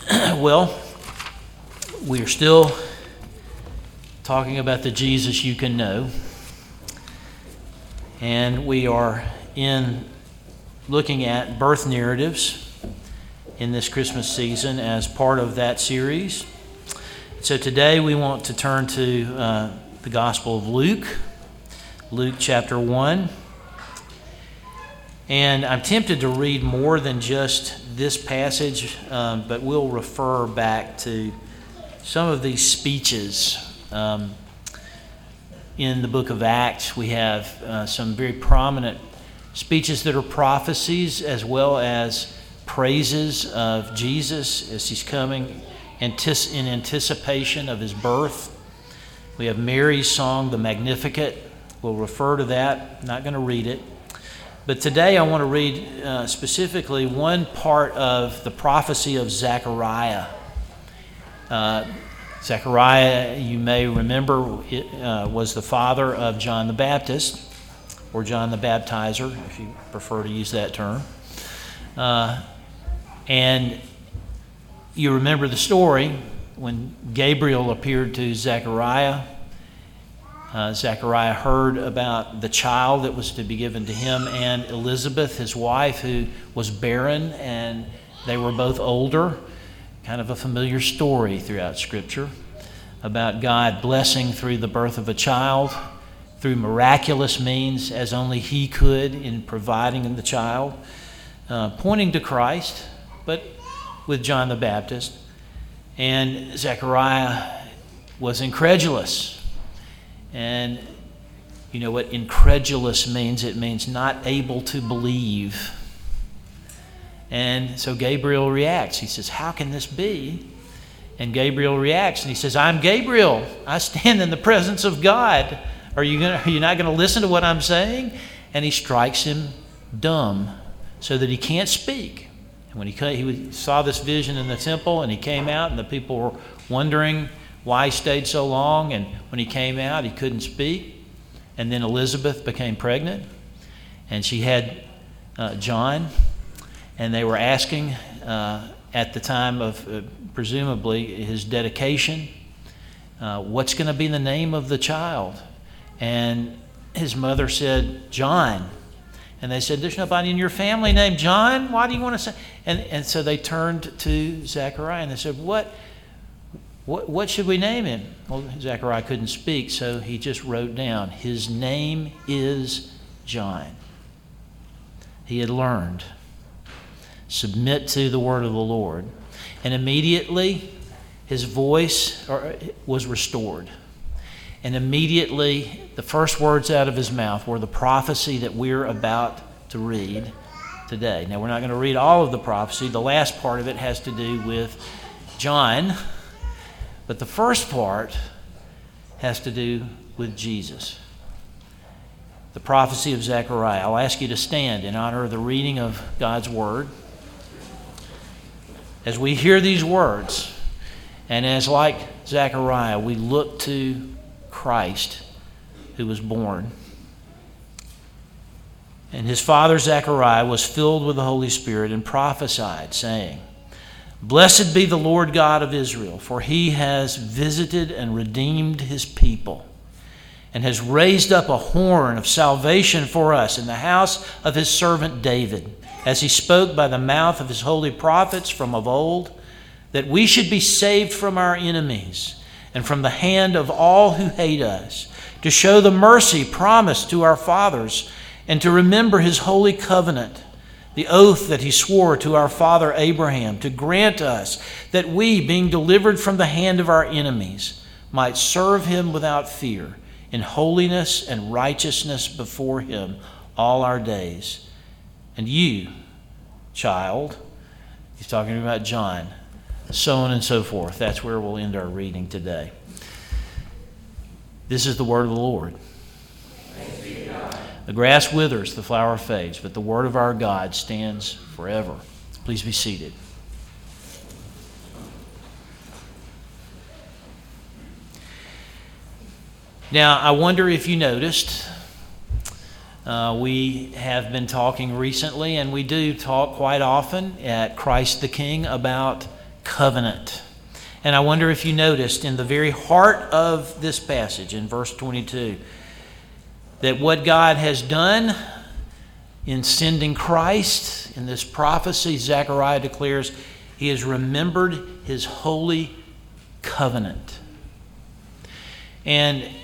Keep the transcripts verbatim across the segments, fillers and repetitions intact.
Well, we are still talking about the Jesus you can know. And we are in looking at birth narratives in this Christmas season as part of that series. So today we want to turn to uh, the Gospel of Luke, Luke chapter one. And I'm tempted to read more than just this passage, um, but we'll refer back to some of these speeches. Um, in the book of Acts, we have uh, some very prominent speeches that are prophecies as well as praises of Jesus as he's coming in anticipation of his birth. We have Mary's song, the Magnificat. We'll refer to that. I'm not going to read it. But today I want to read uh, specifically one part of the prophecy of Zechariah. Uh, Zechariah, you may remember, it, uh, was the father of John the Baptist, or John the Baptizer, if you prefer to use that term. Uh, and you remember the story when Gabriel appeared to Zechariah. Uh, Zechariah heard about the child that was to be given to him and Elizabeth, his wife, who was barren, and they were both older. Kind of a familiar story throughout Scripture about God blessing through the birth of a child, through miraculous means as only He could in providing the child, uh, pointing to Christ, but with John the Baptist. And Zechariah was incredulous. And you know what incredulous means? It means not able to believe. And so Gabriel reacts. He says, how can this be? And Gabriel reacts and he says, I'm Gabriel. I stand in the presence of God. Are you gonna, are you not going to listen to what I'm saying? And he strikes him dumb so that he can't speak. And when he, he saw this vision in the temple and he came out and the people were wondering why he stayed so long, and when he came out he couldn't speak. And then Elizabeth became pregnant and she had uh, John, and they were asking uh, at the time of uh, presumably his dedication, uh, what's going to be the name of the child? And his mother said, John. And they said, there's nobody in your family named John. Why do you want to say? And, and so they turned to Zechariah and they said, what? What, what should we name him? Well, Zechariah couldn't speak, so he just wrote down, his name is John. He had learned. Submit to the word of the Lord. And immediately his voice was restored. And immediately the first words out of his mouth were the prophecy that we're about to read today. Now, we're not going to read all of the prophecy. The last part of it has to do with John. But the first part has to do with Jesus. The prophecy of Zechariah. I'll ask you to stand in honor of the reading of God's Word. As we hear these words, and as like Zechariah, we look to Christ who was born. And his father Zechariah was filled with the Holy Spirit and prophesied, saying, Blessed be the Lord God of Israel, for he has visited and redeemed his people, and has raised up a horn of salvation for us in the house of his servant David, as he spoke by the mouth of his holy prophets from of old, that we should be saved from our enemies and from the hand of all who hate us, to show the mercy promised to our fathers, and to remember his holy covenant, the oath that he swore to our father Abraham, to grant us that we, being delivered from the hand of our enemies, might serve him without fear, in holiness and righteousness before him all our days. And you, child, he's talking about John, so on and so forth. That's where we'll end our reading today. This is the word of the Lord. The grass withers, the flower fades, but the word of our God stands forever. Please be seated. Now, I wonder if you noticed, uh, we have been talking recently, and we do talk quite often at Christ the King about covenant. And I wonder if you noticed in the very heart of this passage, in verse twenty-two, that what God has done in sending Christ, in this prophecy, Zechariah declares, He has remembered His holy covenant. And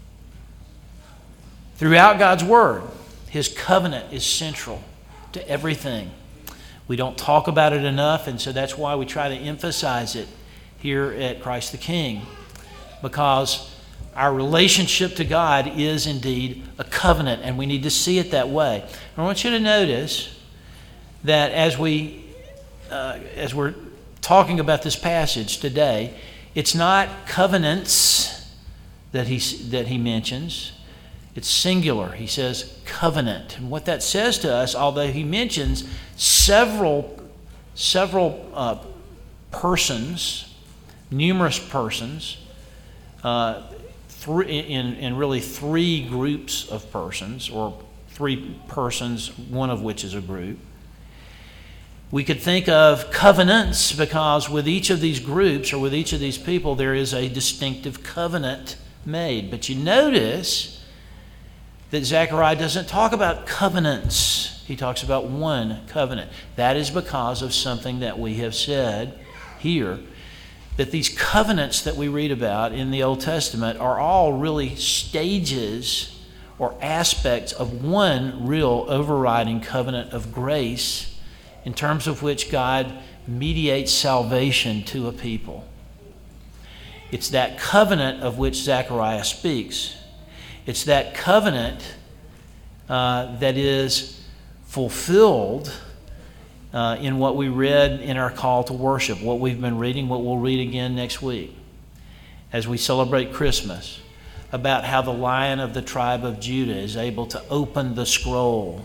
throughout God's Word, His covenant is central to everything. We don't talk about it enough, and so that's why we try to emphasize it here at Christ the King, because our relationship to God is indeed a covenant, and we need to see it that way. I want you to notice that as we, uh, as we're talking about this passage today, it's not covenants that he that he mentions. It's singular. He says covenant, and what that says to us, although he mentions several several uh, persons, numerous persons. Uh, Three, in, in really three groups of persons, or three persons, one of which is a group. We could think of covenants because with each of these groups or with each of these people there is a distinctive covenant made. But you notice that Zechariah doesn't talk about covenants. He talks about one covenant. That is because of something that we have said here, that these covenants that we read about in the Old Testament are all really stages or aspects of one real overriding covenant of grace in terms of which God mediates salvation to a people. It's that covenant of which Zechariah speaks. It's that covenant uh, that is fulfilled Uh, in what we read in our call to worship, what we've been reading, what we'll read again next week as we celebrate Christmas, about how the Lion of the tribe of Judah is able to open the scroll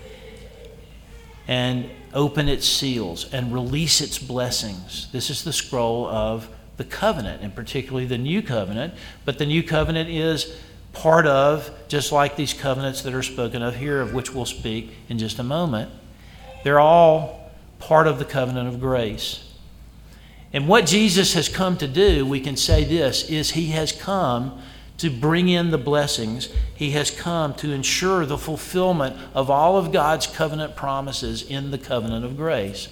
and open its seals and release its blessings. This is the scroll of the covenant, and particularly the new covenant, but the new covenant is part of, just like these covenants that are spoken of here, of which we'll speak in just a moment. They're all part of the covenant of grace. And what Jesus has come to do, we can say this, is He has come to bring in the blessings. He has come to ensure the fulfillment of all of God's covenant promises in the covenant of grace.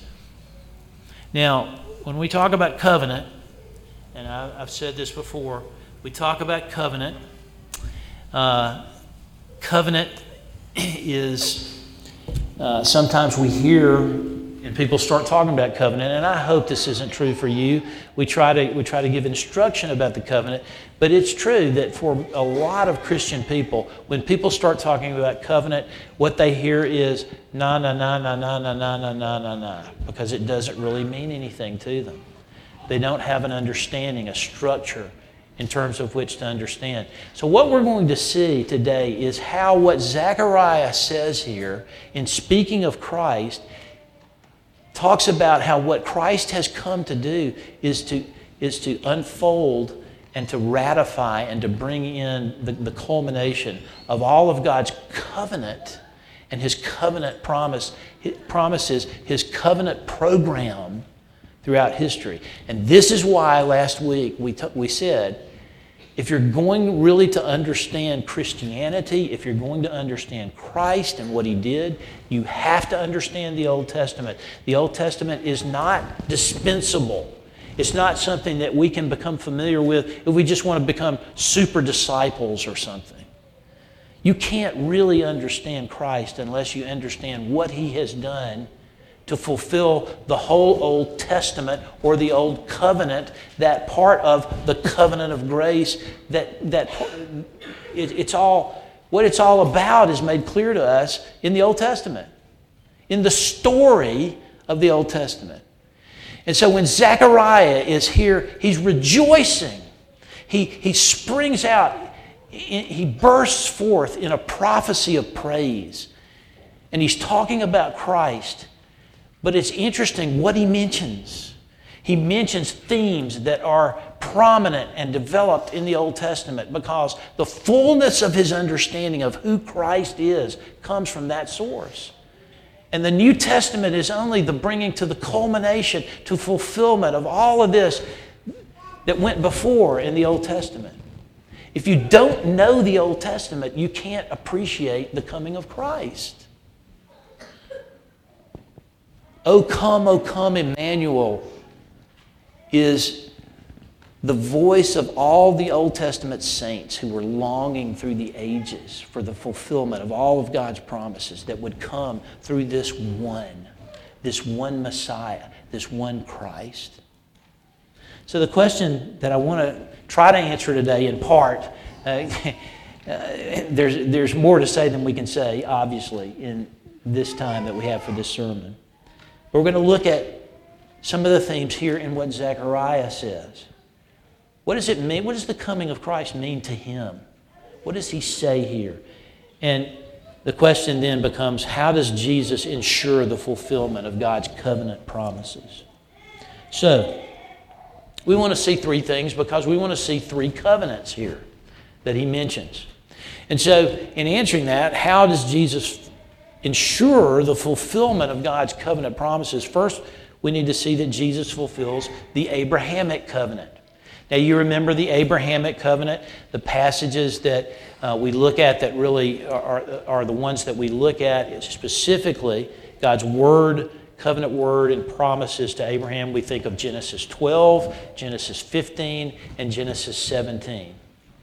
Now, when we talk about covenant, and I've said this before, we talk about covenant. Uh, covenant is... Uh, sometimes we hear and people start talking about covenant, and I hope this isn't true for you. We try to we try to give instruction about the covenant, but it's true that for a lot of Christian people, when people start talking about covenant, what they hear is na na na na na na na na na na na, because it doesn't really mean anything to them. They don't have an understanding, a structure in terms of which to understand. So what we're going to see today is how what Zechariah says here in speaking of Christ talks about how what Christ has come to do is to, is to unfold and to ratify and to bring in the, the culmination of all of God's covenant and His covenant promise, His promises, His covenant program throughout history. And this is why last week we, t- we said, if you're going really to understand Christianity, if you're going to understand Christ and what He did, you have to understand the Old Testament. The Old Testament is not dispensable. It's not something that we can become familiar with if we just want to become super disciples or something. You can't really understand Christ unless you understand what He has done to fulfill the whole Old Testament or the Old Covenant, that part of the covenant of grace, that that it, it's all, what it's all about is made clear to us in the Old Testament, in the story of the Old Testament. And so when Zechariah is here, he's rejoicing. He, he springs out, he bursts forth in a prophecy of praise. And he's talking about Christ. But it's interesting what he mentions. He mentions themes that are prominent and developed in the Old Testament because the fullness of his understanding of who Christ is comes from that source. And the New Testament is only the bringing to the culmination, to fulfillment of all of this that went before in the Old Testament. If you don't know the Old Testament, you can't appreciate the coming of Christ. O come, O come, Emmanuel is the voice of all the Old Testament saints who were longing through the ages for the fulfillment of all of God's promises that would come through this one, this one Messiah, this one Christ. So the question that I want to try to answer today in part, uh, uh, there's, there's more to say than we can say, obviously, in this time that we have for this sermon. But we're going to look at some of the themes here in what Zechariah says. What does it mean? What does the coming of Christ mean to him? What does he say here? And the question then becomes, how does Jesus ensure the fulfillment of God's covenant promises? So, we want to see three things because we want to see three covenants here that he mentions. And so, in answering that, how does Jesus ensure the fulfillment of God's covenant promises? First, we need to see that Jesus fulfills the Abrahamic covenant. Now, you remember the Abrahamic covenant, the passages that uh, we look at that really are, are the ones that we look at specifically, God's word, covenant word and promises to Abraham. We think of Genesis twelve, Genesis fifteen, and Genesis seventeen.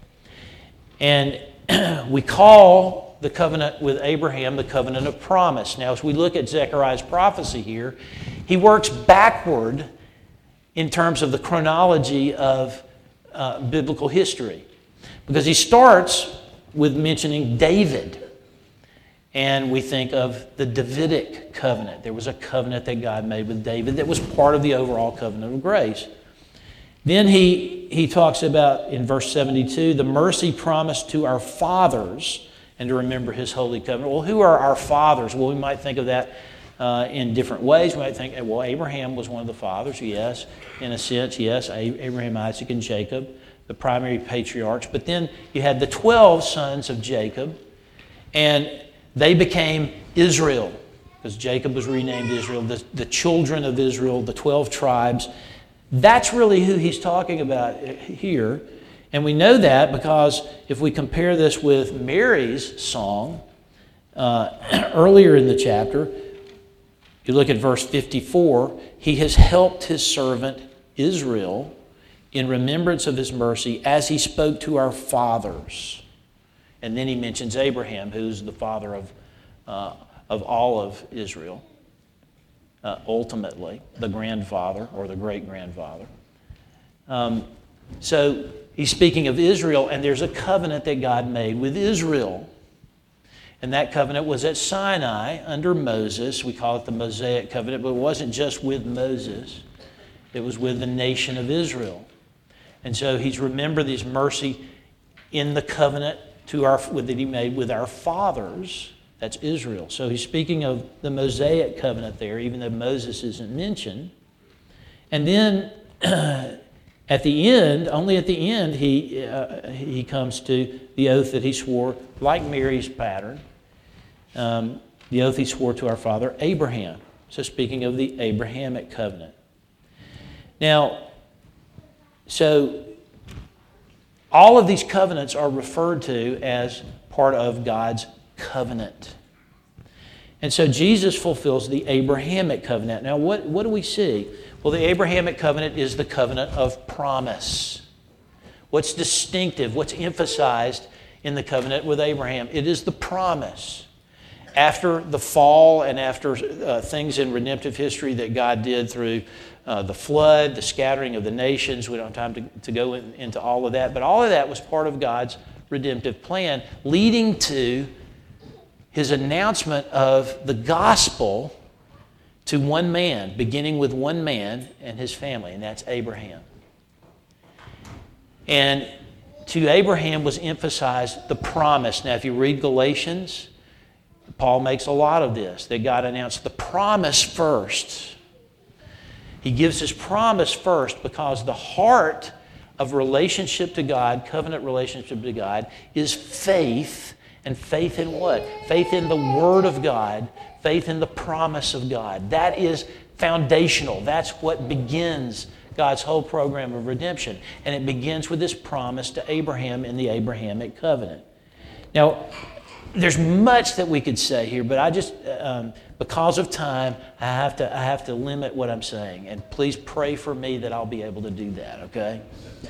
And we call the covenant with Abraham the covenant of promise. Now, as we look at Zechariah's prophecy here, he works backward in terms of the chronology of uh, biblical history. Because he starts with mentioning David. And we think of the Davidic covenant. There was a covenant that God made with David that was part of the overall covenant of grace. Then he, he talks about, in verse seventy-two, the mercy promised to our fathers and to remember his holy covenant. Well, who are our fathers? Well, we might think of that uh, in different ways. We might think, well, Abraham was one of the fathers, yes. In a sense, yes, Abraham, Isaac, and Jacob, the primary patriarchs. But then you had the twelve sons of Jacob, and they became Israel, because Jacob was renamed Israel, the, the children of Israel, the twelve tribes. That's really who he's talking about here. And we know that because if we compare this with Mary's song uh, earlier in the chapter, you look at verse fifty-four, he has helped his servant Israel in remembrance of his mercy as he spoke to our fathers. And then he mentions Abraham, who's the father of, uh, of all of Israel, uh, ultimately, the grandfather or the great-grandfather. Um, so he's speaking of Israel, and there's a covenant that God made with Israel. And that covenant was at Sinai under Moses. We call it the Mosaic covenant, but it wasn't just with Moses. It was with the nation of Israel. And so he's remembered his mercy in the covenant to our that he made with our fathers. That's Israel. So he's speaking of the Mosaic covenant there, even though Moses isn't mentioned. And then at the end, only at the end, he uh, he comes to the oath that he swore, like Mary's pattern, um, the oath he swore to our father Abraham. So speaking of the Abrahamic covenant. Now, so all of these covenants are referred to as part of God's covenant. And so Jesus fulfills the Abrahamic covenant. Now, what, what do we see? Well, the Abrahamic covenant is the covenant of promise. What's distinctive, what's emphasized in the covenant with Abraham? It is the promise. After the fall and after uh, things in redemptive history that God did through uh, the flood, the scattering of the nations, we don't have time to, to go in, into all of that, but all of that was part of God's redemptive plan, leading to his announcement of the gospel to one man, beginning with one man and his family, and that's Abraham. And to Abraham was emphasized the promise. Now, if you read Galatians, Paul makes a lot of this, that God announced the promise first. He gives his promise first because the heart of relationship to God, covenant relationship to God, is faith, And faith in what? Faith in the Word of God, faith in the promise of God. That is foundational. That's what begins God's whole program of redemption. And it begins with this promise to Abraham in the Abrahamic covenant. Now, there's much that we could say here, but I just, um, because of time, I have to I have to limit what I'm saying. And please pray for me that I'll be able to do that, okay?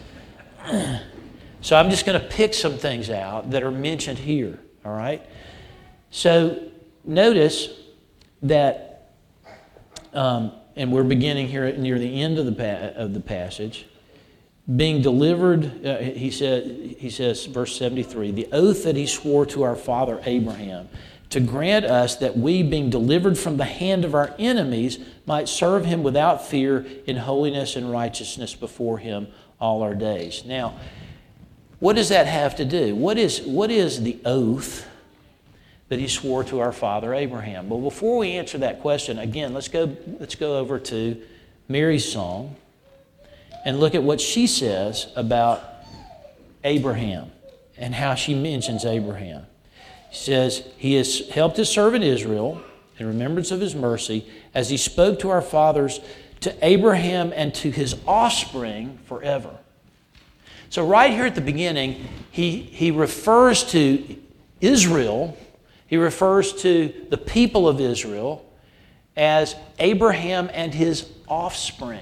So I'm just going to pick some things out that are mentioned here, all right? So notice that, um, and we're beginning here near the end of the pa- of the passage, being delivered, uh, he said, he says, verse seventy-three, the oath that he swore to our father Abraham, to grant us that we, being delivered from the hand of our enemies, might serve him without fear in holiness and righteousness before him all our days. Now, what does that have to do? What is, what is the oath that he swore to our father Abraham? Well, before we answer that question, again, let's go, let's go over to Mary's song and look at what she says about Abraham and how she mentions Abraham. She says, he has helped his servant Israel in remembrance of his mercy as he spoke to our fathers, to Abraham and to his offspring forever. So right here at the beginning, he, he refers to Israel, he refers to the people of Israel as Abraham and his offspring.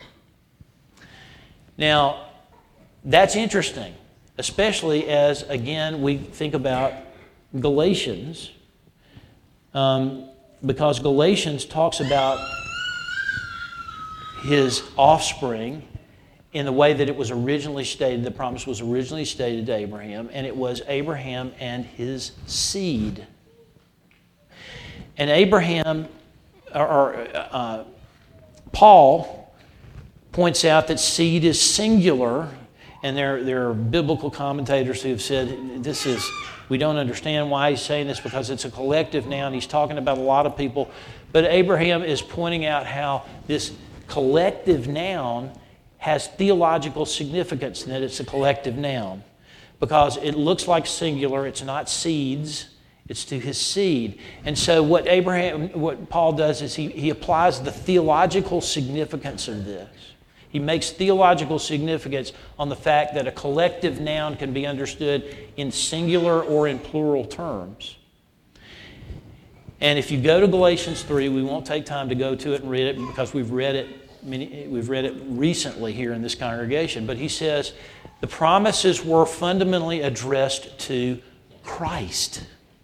Now, that's interesting, especially as, again, we think about Galatians, um, because Galatians talks about his offspring in the way that it was originally stated, the promise was originally stated to Abraham, and it was Abraham and his seed. And Abraham, or, or uh, Paul points out that seed is singular, and there, there are biblical commentators who have said this is, we don't understand why he's saying this because it's a collective noun. He's talking about a lot of people. But Abraham is pointing out how this collective noun has theological significance in that it's a collective noun. Because it looks like singular, it's not seeds, it's to his seed. And so what Abraham, what Paul does is he, he applies the theological significance of this. He makes theological significance on the fact that a collective noun can be understood in singular or in plural terms. And if you go to Galatians three, we won't take time to go to it and read it because we've read it many, we've read it recently here in this congregation. But he says the promises were fundamentally addressed to Christ.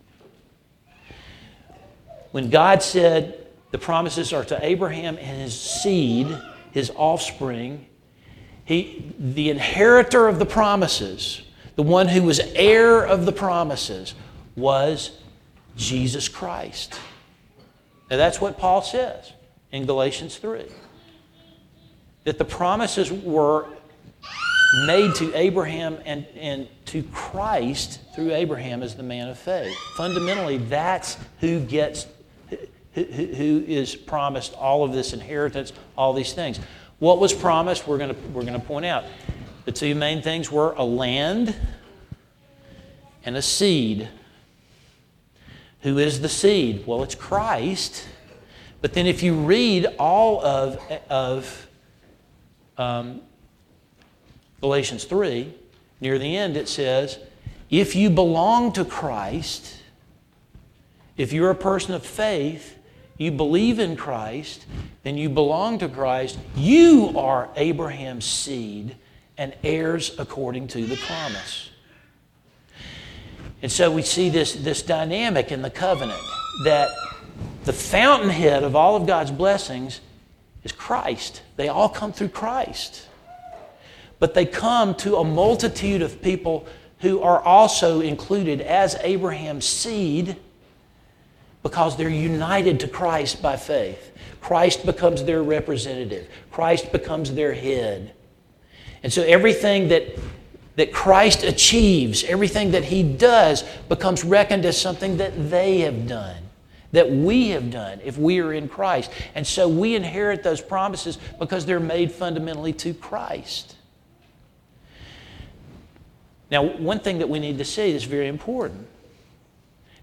When God said the promises are to Abraham and his seed, his offspring, he, the inheritor of the promises, the one who was heir of the promises, was Jesus Christ. Now that's what Paul says in Galatians three. That the promises were made to Abraham and, and to Christ through Abraham as the man of faith. Fundamentally, that's who gets who is promised all of this inheritance, all these things. What was promised, we're going to, we're going to point out. The two main things were a land and a seed. Who is the seed? Well, it's Christ. But then if you read all of, of um, Galatians three, near the end it says, if you belong to Christ, if you're a person of faith, you believe in Christ, then you belong to Christ. You are Abraham's seed and heirs according to the promise. And so we see this, this dynamic in the covenant that the fountainhead of all of God's blessings is Christ. They all come through Christ. But they come to a multitude of people who are also included as Abraham's seed because they're united to Christ by faith. Christ becomes their representative. Christ becomes their head. And so everything that, that Christ achieves, everything that He does becomes reckoned as something that they have done, that we have done if we are in Christ. And so we inherit those promises because they're made fundamentally to Christ. Now, one thing that we need to see that's very important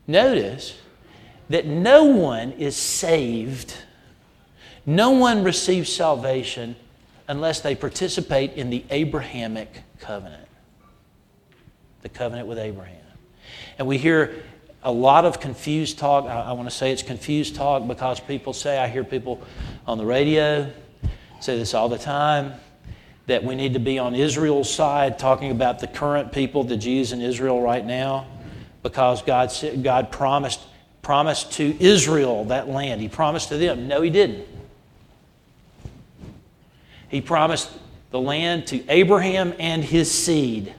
notice that no one is saved, no one receives salvation unless they participate in the Abrahamic covenant, the covenant with Abraham. And we hear a lot of confused talk. I, I want to say it's confused talk because people say, I hear people on the radio say this all the time, that we need to be on Israel's side, talking about the current people, the Jews in Israel right now, because God, God promised, promised to Israel that land. He promised to them. No, He didn't. He promised the land to Abraham and his seed,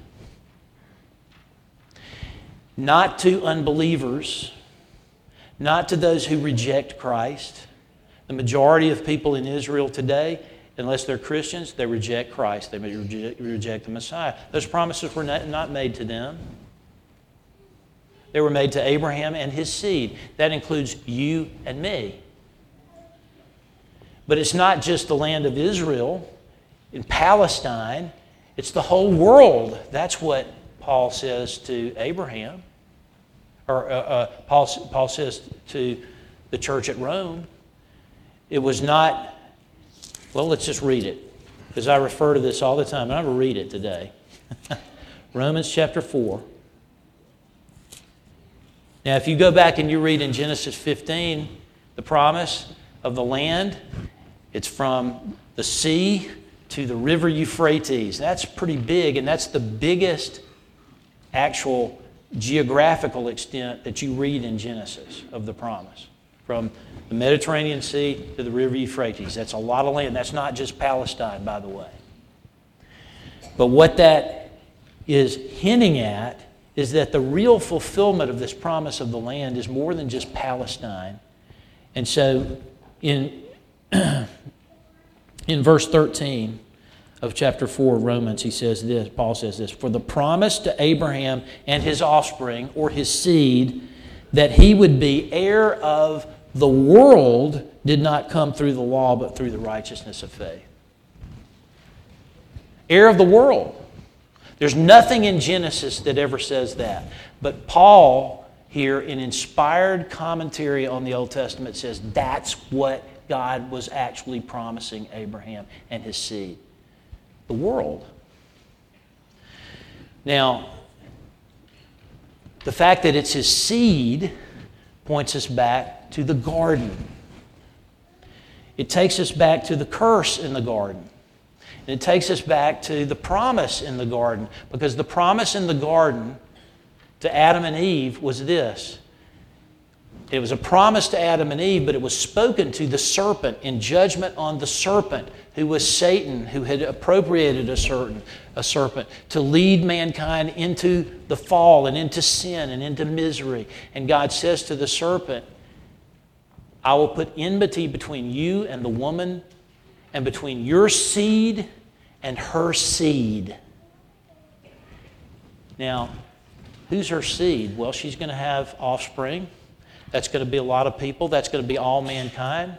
not to unbelievers, not to those who reject Christ. The majority of people in Israel today, unless they're Christians, they reject Christ. They reject, reject the Messiah. Those promises were not, not made to them. They were made to Abraham and his seed. That includes you and me. But it's not just the land of Israel in Palestine. It's the whole world. That's what Paul says to Abraham. Or uh, uh, Paul, Paul says to the church at Rome. It was not, well, let's just read it. Because I refer to this all the time. And I'm going to read it today. Romans chapter four. Now, if you go back and you read in Genesis fifteen, the promise of the land, it's from the sea to the river Euphrates. That's pretty big, and that's the biggest actual geographical extent that you read in Genesis of the promise. From the Mediterranean Sea to the river Euphrates. That's a lot of land. That's not just Palestine, by the way. But what that is hinting at is that the real fulfillment of this promise of the land is more than just Palestine. And so in, in verse thirteen of chapter four of Romans, he says this, Paul says this, "For the promise to Abraham and his offspring, or his seed, that he would be heir of the world did not come through the law, but through the righteousness of faith." Heir of the world. There's nothing in Genesis that ever says that. But Paul here, in inspired commentary on the Old Testament, says that's what God was actually promising Abraham and his seed. The world. Now, the fact that it's his seed points us back to the garden. It takes us back to the curse in the garden. And it takes us back to the promise in the garden, because the promise in the garden to Adam and Eve was this. It was a promise to Adam and Eve, but it was spoken to the serpent in judgment on the serpent, who was Satan, who had appropriated a, certain, a serpent to lead mankind into the fall and into sin and into misery. And God says to the serpent, "I will put enmity between you and the woman, and between your seed and her seed." Now, who's her seed? Well, she's going to have offspring. That's going to be a lot of people. That's going to be all mankind.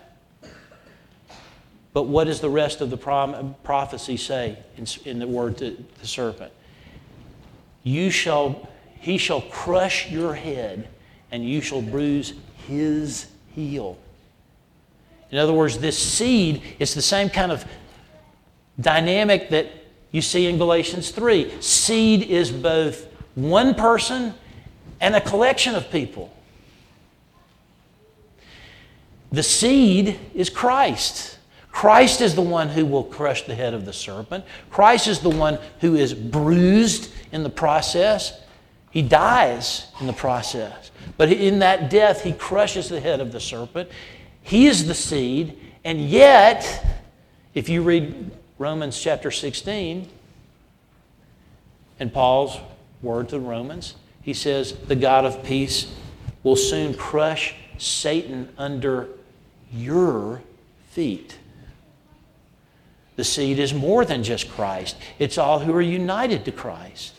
But what does the rest of the prom- prophecy say in, in the word to the serpent? You shall, he shall crush your head, and you shall bruise his heel. In other words, this seed is the same kind of dynamic that you see in Galatians three. Seed is both one person and a collection of people. The seed is Christ. Christ is the one who will crush the head of the serpent. Christ is the one who is bruised in the process. He dies in the process. But in that death, he crushes the head of the serpent. He is the seed, and yet, if you read Romans chapter sixteen, and Paul's word to the Romans, he says, the God of peace will soon crush Satan under your feet. The seed is more than just Christ. It's all who are united to Christ.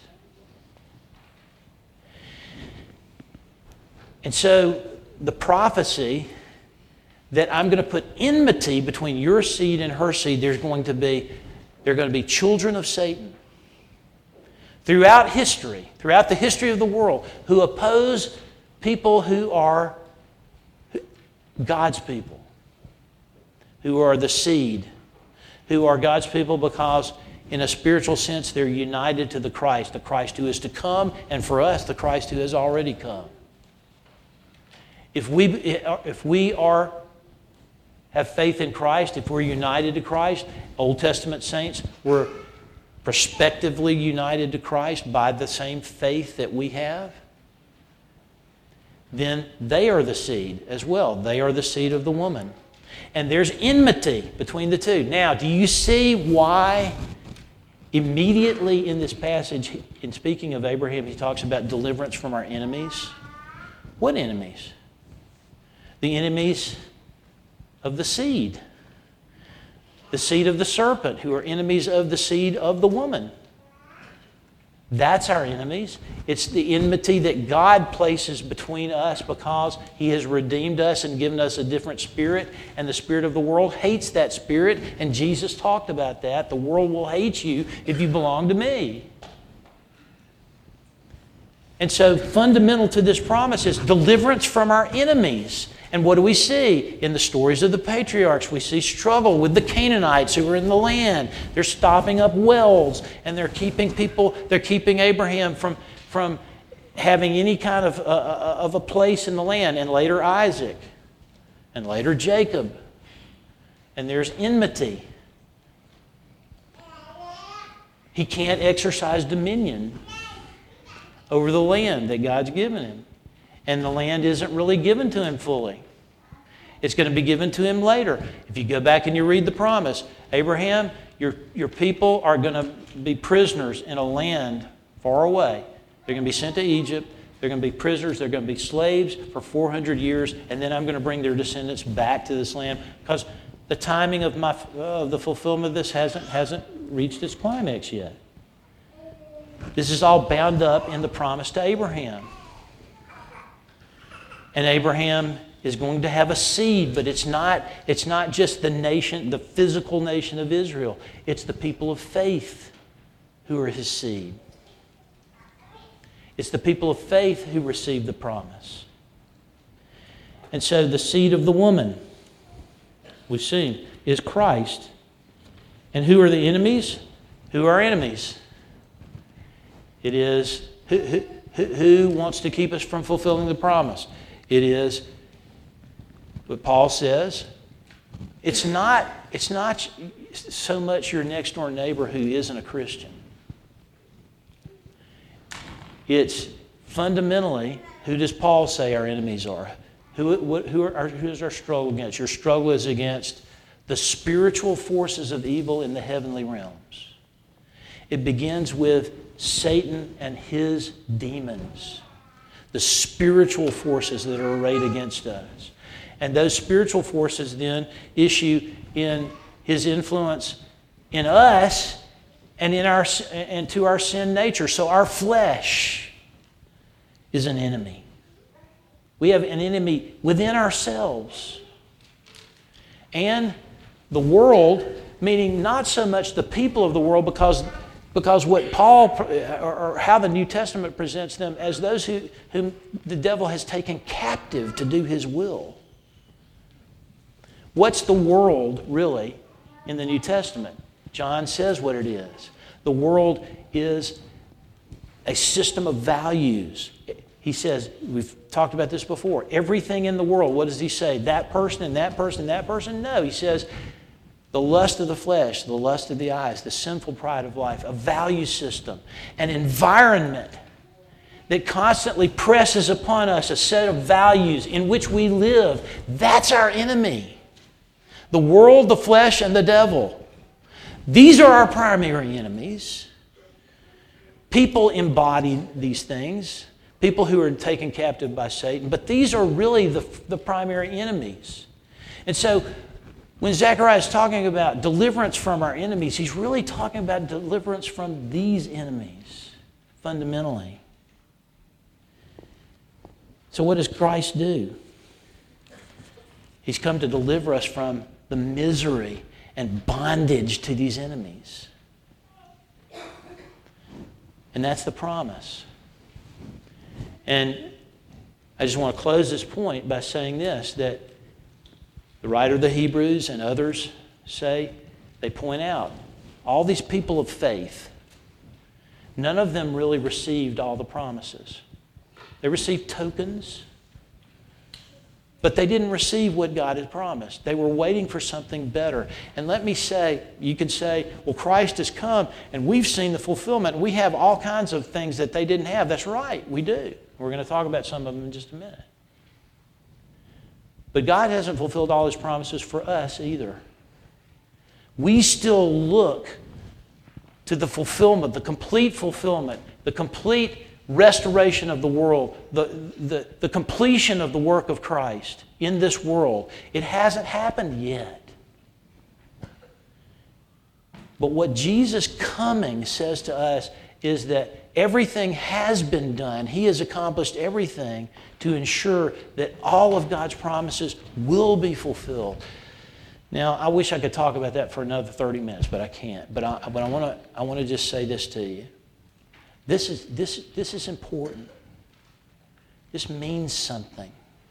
And so, the prophecy that I'm going to put enmity between your seed and her seed, there's going to be, they're going to be children of Satan. Throughout history, throughout the history of the world, who oppose people who are God's people, who are the seed, who are God's people because in a spiritual sense they're united to the Christ, the Christ who is to come, and for us, the Christ who has already come. If we, if we are, have faith in Christ, if we're united to Christ, Old Testament saints were prospectively united to Christ by the same faith that we have, then they are the seed as well. They are the seed of the woman. And there's enmity between the two. Now, do you see why immediately in this passage, in speaking of Abraham, he talks about deliverance from our enemies? What enemies? The enemies of the seed. The seed of the serpent, who are enemies of the seed of the woman. That's our enemies. It's the enmity that God places between us because He has redeemed us and given us a different spirit, and the spirit of the world hates that spirit, and Jesus talked about that. The world will hate you if you belong to me. And so fundamental to this promise is deliverance from our enemies. And what do we see? In the stories of the patriarchs, we see struggle with the Canaanites who are in the land. They're stopping up wells, and they're keeping people, they're keeping Abraham from, from having any kind of, uh, of a place in the land. And later Isaac, and later Jacob. And there's enmity. He can't exercise dominion over the land that God's given him. And the land isn't really given to him fully. It's going to be given to him later. If you go back and you read the promise, Abraham, your, your people are going to be prisoners in a land far away. They're going to be sent to Egypt. They're going to be prisoners. They're going to be slaves for four hundred years. And then I'm going to bring their descendants back to this land because the timing of my uh, the fulfillment of this hasn't, hasn't reached its climax yet. This is all bound up in the promise to Abraham. And Abraham is going to have a seed, but it's not, it's not just the nation, the physical nation of Israel. It's the people of faith who are his seed. It's the people of faith who receive the promise. And so the seed of the woman, we've seen, is Christ. And who are the enemies? Who are enemies? It is who, who, who wants to keep us from fulfilling the promise? It is what Paul says. It's not, it's not so much your next door neighbor who isn't a Christian. It's fundamentally, who does Paul say our enemies are? Who, what, who, are, who is our struggle against? Your struggle is against the spiritual forces of evil in the heavenly realms. It begins with Satan and his demons. The spiritual forces that are arrayed against us. And those spiritual forces then issue in his influence in us and in our and to our sin nature. So our flesh is an enemy. We have an enemy within ourselves. And the world, meaning not so much the people of the world, because Because what Paul, or how the New Testament presents them as those who, whom the devil has taken captive to do his will. What's the world really in the New Testament? John says what it is. The world is a system of values. He says, we've talked about this before, everything in the world, what does he say? That person and that person and that person? No, he says, the lust of the flesh, the lust of the eyes, the sinful pride of life, a value system, an environment that constantly presses upon us a set of values in which we live. That's our enemy. The world, the flesh, and the devil. These are our primary enemies. People embody these things, people who are taken captive by Satan, but these are really the, the primary enemies. And so, when Zechariah is talking about deliverance from our enemies, he's really talking about deliverance from these enemies, fundamentally. So what does Christ do? He's come to deliver us from the misery and bondage to these enemies. And that's the promise. And I just want to close this point by saying this, that the writer of the Hebrews and others say, they point out, all these people of faith, none of them really received all the promises. They received tokens, but they didn't receive what God had promised. They were waiting for something better. And let me say, you could say, well, Christ has come and we've seen the fulfillment. We have all kinds of things that they didn't have. That's right, we do. We're going to talk about some of them in just a minute. But God hasn't fulfilled all His promises for us either. We still look to the fulfillment, the complete fulfillment, the complete restoration of the world, the, the, the completion of the work of Christ in this world. It hasn't happened yet. But what Jesus coming says to us is that everything has been done. He has accomplished everything to ensure that all of God's promises will be fulfilled. Now, I wish I could talk about that for another thirty minutes, but I can't. But I, but I want to I want to just say this to you. This is, this, this is important. This means something.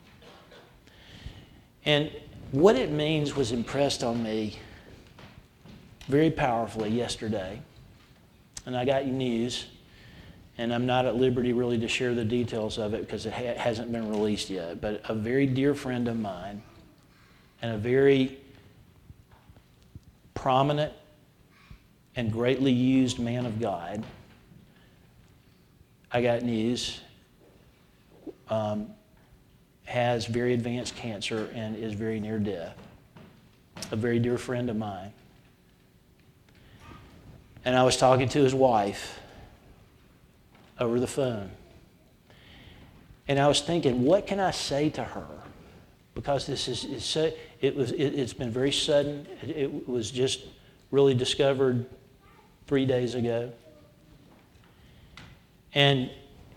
And what it means was impressed on me very powerfully yesterday. And I got you news. And I'm not at liberty really to share the details of it because it ha- hasn't been released yet. But a very dear friend of mine and a very prominent and greatly used man of God, I got news, um, has very advanced cancer and is very near death. A very dear friend of mine. And I was talking to his wife over the phone. And I was thinking, what can I say to her? Because this is, it's so, it was, it, it's been very sudden. It, it was just really discovered three days ago. And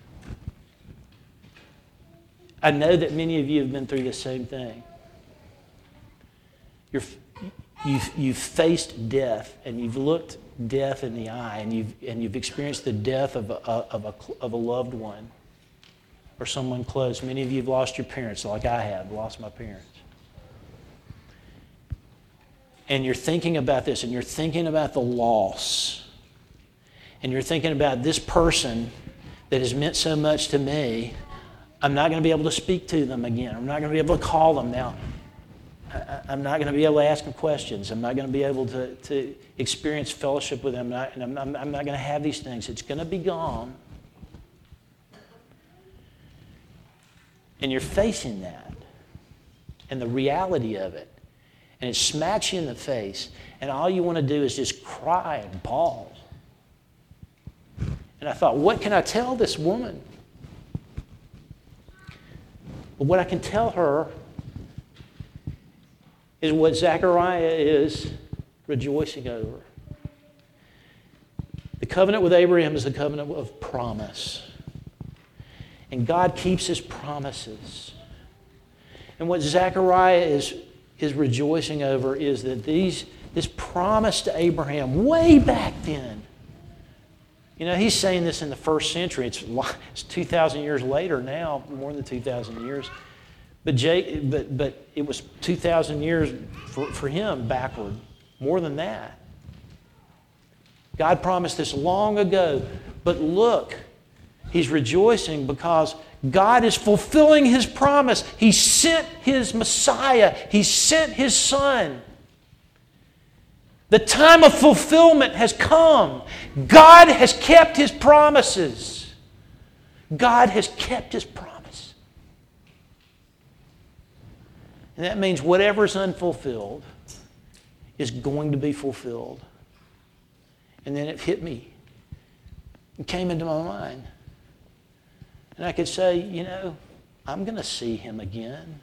I know that many of you have been through the same thing. You're, you've, you've faced death, and you've looked death in the eye, and you've, and you've experienced the death of a, of, a, of a loved one or someone close. Many of you have lost your parents, like I have, lost my parents. And you're thinking about this, and you're thinking about the loss. And you're thinking about this person that has meant so much to me. I'm not going to be able to speak to them again. I'm not going to be able to call them now. I, I'm not going to be able to ask them questions. I'm not going to be able to, to experience fellowship with them. And I'm, I'm, I'm not going to have these things. It's going to be gone. And you're facing that and the reality of it. And it smacks you in the face. And all you want to do is just cry and bawl. And I thought, what can I tell this woman? Well, what I can tell her is what Zechariah is rejoicing over. The covenant with Abraham is the covenant of promise. And God keeps His promises. And what Zechariah is, is rejoicing over is that these, this promise to Abraham way back then, you know, he's saying this in the first century. It's, it's two thousand years later now, more than two thousand years. But, Jay, but, but it was two thousand years for, for him backward, more than that. God promised this long ago. But look, he's rejoicing because God is fulfilling His promise. He sent His Messiah. He sent His Son. The time of fulfillment has come. God has kept His promises. God has kept His promise. And that means whatever's unfulfilled is going to be fulfilled. And then it hit me. It came into my mind. And I could say, you know, I'm going to see Him again.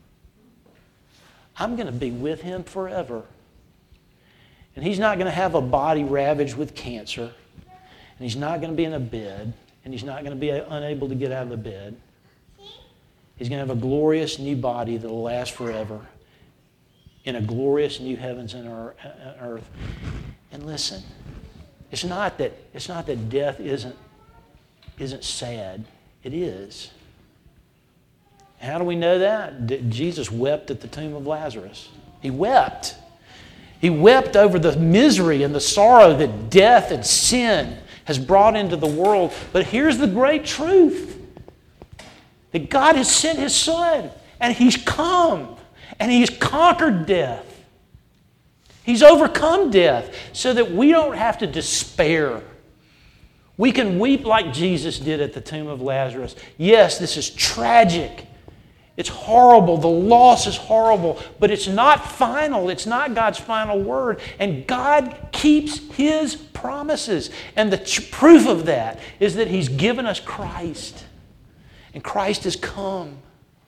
I'm going to be with Him forever. And He's not going to have a body ravaged with cancer. And He's not going to be in a bed. And He's not going to be unable to get out of the bed. He's going to have a glorious new body that will last forever. In a glorious new heavens and earth. And listen, it's not that, it's not that death isn't, isn't sad. It is. How do we know that? D- Jesus wept at the tomb of Lazarus. He wept. He wept over the misery and the sorrow that death and sin has brought into the world. But here's the great truth. That God has sent His Son, and He's come, and He's conquered death. He's overcome death so that we don't have to despair. We can weep like Jesus did at the tomb of Lazarus. Yes, this is tragic. It's horrible. The loss is horrible. But it's not final. It's not God's final word. And God keeps His promises. And the tr- proof of that is that He's given us Christ. And Christ has come.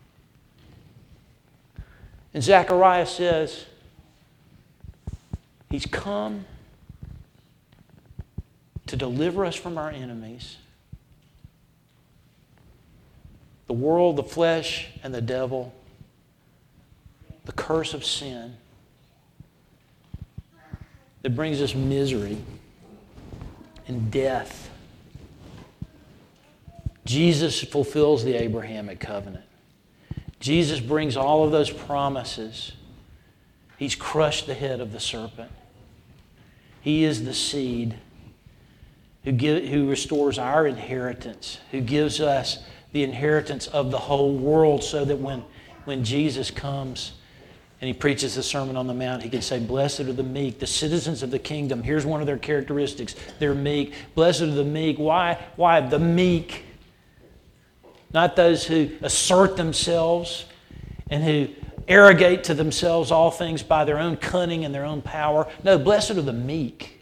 And Zechariah says, He's come to deliver us from our enemies, the world, the flesh, and the devil, the curse of sin that brings us misery and death. Jesus fulfills the Abrahamic covenant. Jesus brings all of those promises. He's crushed the head of the serpent. He is the seed who, give, who restores our inheritance, who gives us the inheritance of the whole world so that when, when Jesus comes and He preaches the Sermon on the Mount, He can say, blessed are the meek, the citizens of the kingdom. Here's one of their characteristics. They're meek. Blessed are the meek. Why? Why? The meek. Not those who assert themselves and who arrogate to themselves all things by their own cunning and their own power. No, blessed are the meek,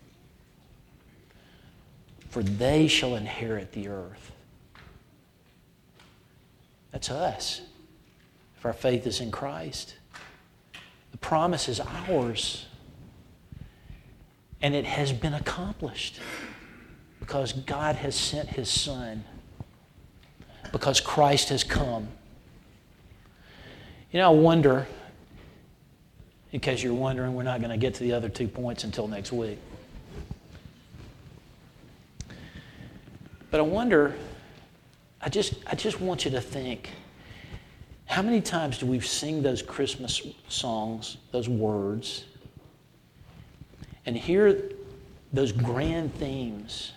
for they shall inherit the earth. That's us, if our faith is in Christ. The promise is ours, and it has been accomplished because God has sent His Son, because Christ has come. You know, I wonder, in case you're wondering, we're not going to get to the other two points until next week. But I wonder, I just, I just want you to think, how many times do we sing those Christmas songs, those words, and hear those grand themes,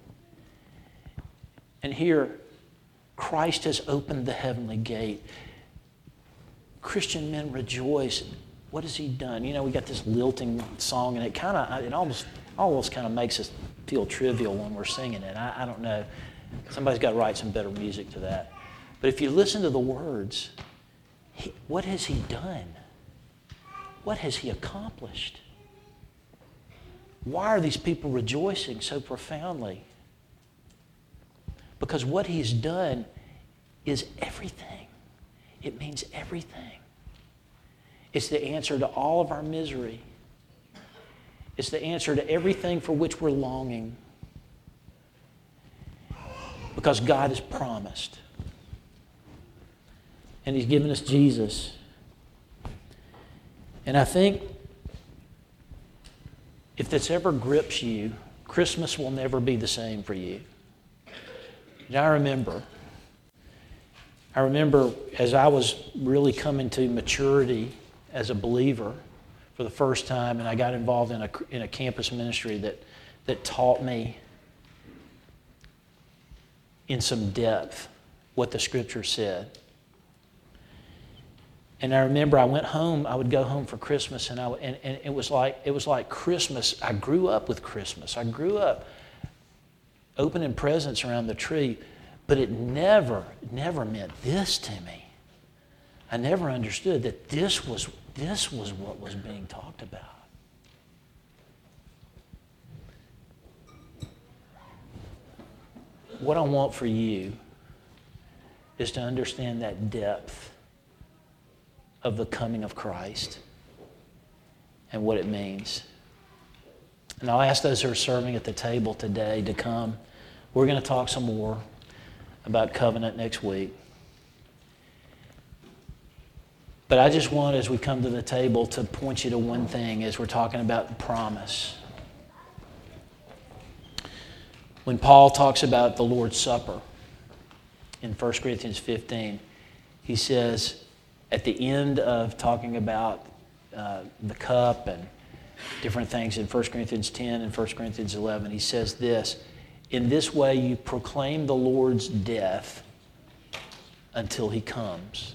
and hear Christ has opened the heavenly gate. Christian men rejoice. What has He done? You know, we got this lilting song, and it kind of, it almost, almost kind of makes us feel trivial when we're singing it. I, I don't know. Somebody's got to write some better music to that. But if you listen to the words, he, what has He done? What has He accomplished? Why are these people rejoicing so profoundly? Because what He's done is everything. It means everything. It's the answer to all of our misery. It's the answer to everything for which we're longing. Because God has promised. And He's given us Jesus. And I think if this ever grips you, Christmas will never be the same for you. And I remember, I remember as I was really coming to maturity as a believer for the first time, and I got involved in a, in a campus ministry that, that taught me in some depth what the Scripture said. And I remember I went home, I would go home for Christmas, and, I, and, and it was like it was like Christmas. I grew up with Christmas. I grew up opening presents around the tree, but it never, never meant this to me. I never understood that this was, this was what was being talked about. What I want for you is to understand that depth of the coming of Christ and what it means. And I'll ask those who are serving at the table today to come. We're going to talk some more about covenant next week. But I just want, as we come to the table, to point you to one thing as we're talking about promise. When Paul talks about the Lord's Supper in First Corinthians fifteen, he says at the end of talking about uh, the cup and different things in First Corinthians ten and First Corinthians eleven, he says this, in this way you proclaim the Lord's death until he comes.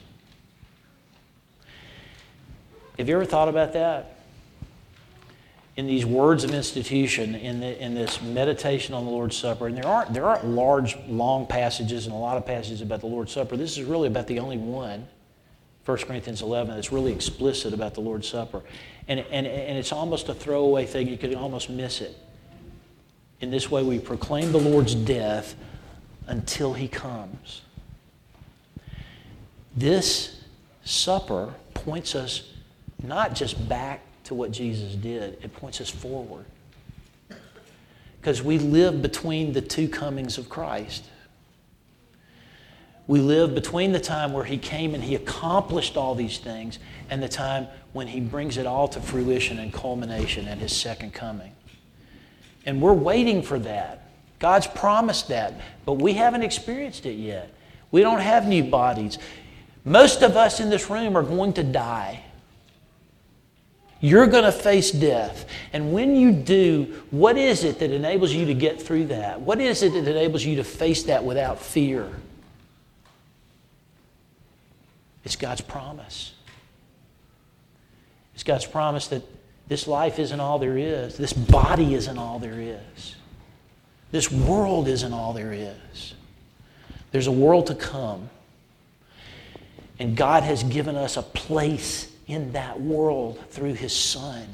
Have you ever thought about that? In these words of institution, in, the, in this meditation on the Lord's Supper, and there aren't, there aren't large, long passages and a lot of passages about the Lord's Supper. This is really about the only one, First Corinthians eleven, that's really explicit about the Lord's Supper. And, and, and it's almost a throwaway thing. You could almost miss it. In this way, we proclaim the Lord's death until he comes. This supper points us not just back to what Jesus did, it points us forward. Because we live between the two comings of Christ. We live between the time where he came and he accomplished all these things and the time when he brings it all to fruition and culmination at his second coming. And we're waiting for that. God's promised that, but we haven't experienced it yet. We don't have new bodies. Most of us in this room are going to die. You're going to face death. And when you do, what is it that enables you to get through that? What is it that enables you to face that without fear? It's God's promise. It's God's promise that this life isn't all there is. This body isn't all there is. This world isn't all there is. There's a world to come. And God has given us a place in that world through his Son.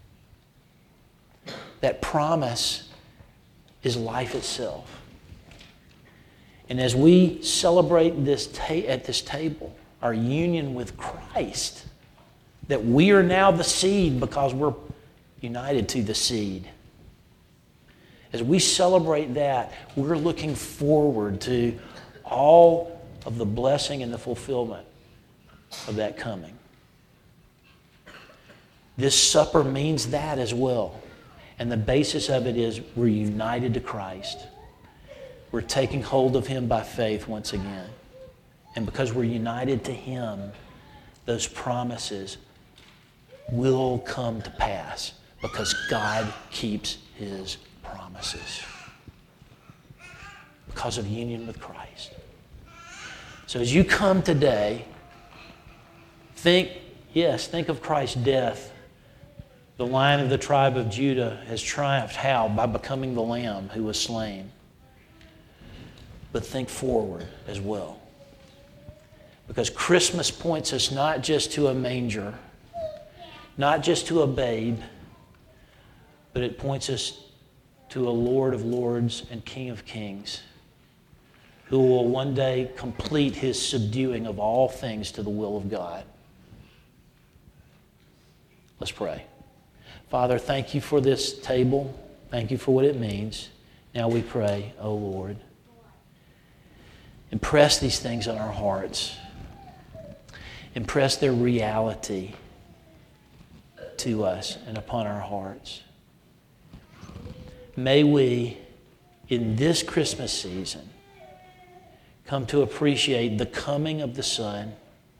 That promise is life itself. And as we celebrate this ta- at this table, our union with Christ, that we are now the seed because we're united to the seed. As we celebrate that, we're looking forward to all of the blessing and the fulfillment of that coming. This supper means that as well. And the basis of it is we're united to Christ. We're taking hold of him by faith once again. And because we're united to him, those promises will come to pass because God keeps his promises because of union with Christ. So as you come today, think, yes, think of Christ's death. The Lion of the tribe of Judah has triumphed how? By becoming the Lamb who was slain. But think forward as well. Because Christmas points us not just to a manger, not just to a babe, but it points us to a Lord of lords and King of kings who will one day complete his subduing of all things to the will of God. Let's pray. Father, thank you for this table. Thank you for what it means. Now we pray, O Lord, impress these things on our hearts. Impress their reality to us and upon our hearts. May we, in this Christmas season, come to appreciate the coming of the Son,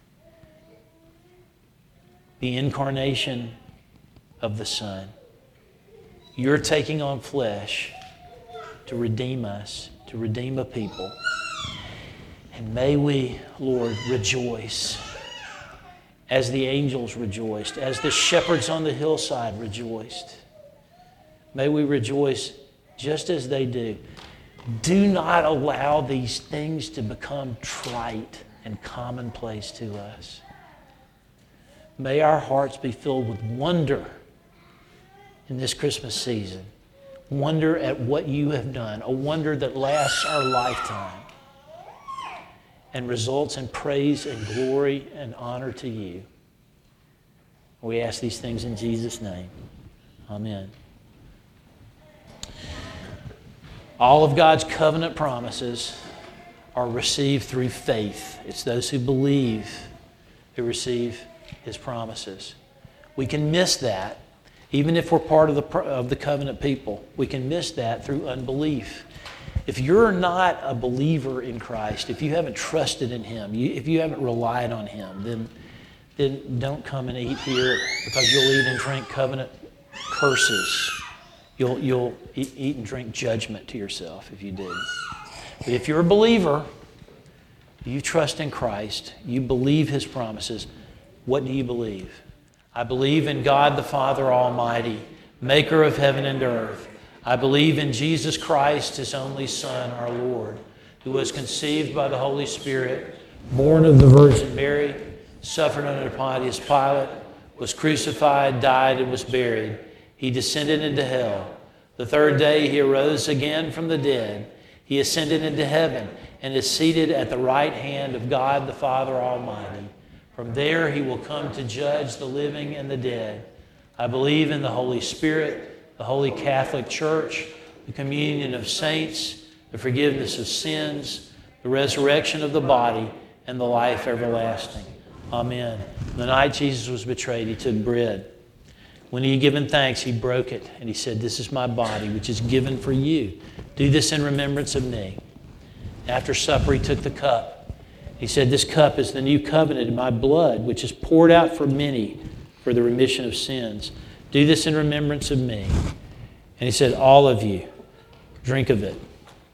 the incarnation of the Son. You're taking on flesh to redeem us, to redeem a people. And may we, Lord, rejoice as the angels rejoiced, as the shepherds on the hillside rejoiced. May we rejoice just as they do. Do not allow these things to become trite and commonplace to us. May our hearts be filled with wonder in this Christmas season. Wonder at what you have done, a wonder that lasts our lifetime and results in praise and glory and honor to you. We ask these things in Jesus' name. Amen. All of God's covenant promises are received through faith. It's those who believe who receive his promises. We can miss that, even if we're part of the, of the covenant people. We can miss that through unbelief. If you're not a believer in Christ, if you haven't trusted in Him, you, if you haven't relied on Him, then, then don't come and eat here, because you'll eat and drink covenant curses. You'll, you'll eat, eat and drink judgment to yourself if you do. But if you're a believer, you trust in Christ, you believe His promises, what do you believe? I believe in God the Father Almighty, maker of heaven and earth. I believe in Jesus Christ, His only Son, our Lord, who was conceived by the Holy Spirit, born of the Virgin Mary, suffered under Pontius Pilate, was crucified, died, and was buried. He descended into hell. The third day He arose again from the dead. He ascended into heaven and is seated at the right hand of God the Father Almighty. From there He will come to judge the living and the dead. I believe in the Holy Spirit, the Holy Catholic Church, the communion of saints, the forgiveness of sins, the resurrection of the body, and the life everlasting. Amen. The night Jesus was betrayed, He took bread. When He had given thanks, He broke it, and He said, "This is my body, which is given for you. Do this in remembrance of me." After supper, He took the cup. He said, "This cup is the new covenant in my blood, which is poured out for many for the remission of sins. Do this in remembrance of me." And He said, "All of you, drink of it."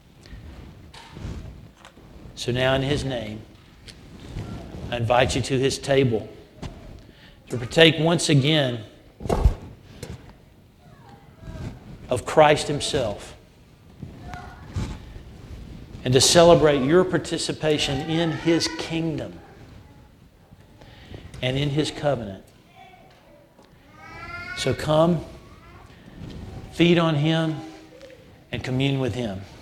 So now in His name, I invite you to His table to partake once again of Christ Himself and to celebrate your participation in His kingdom and in His covenant. So come, feed on Him, and commune with Him.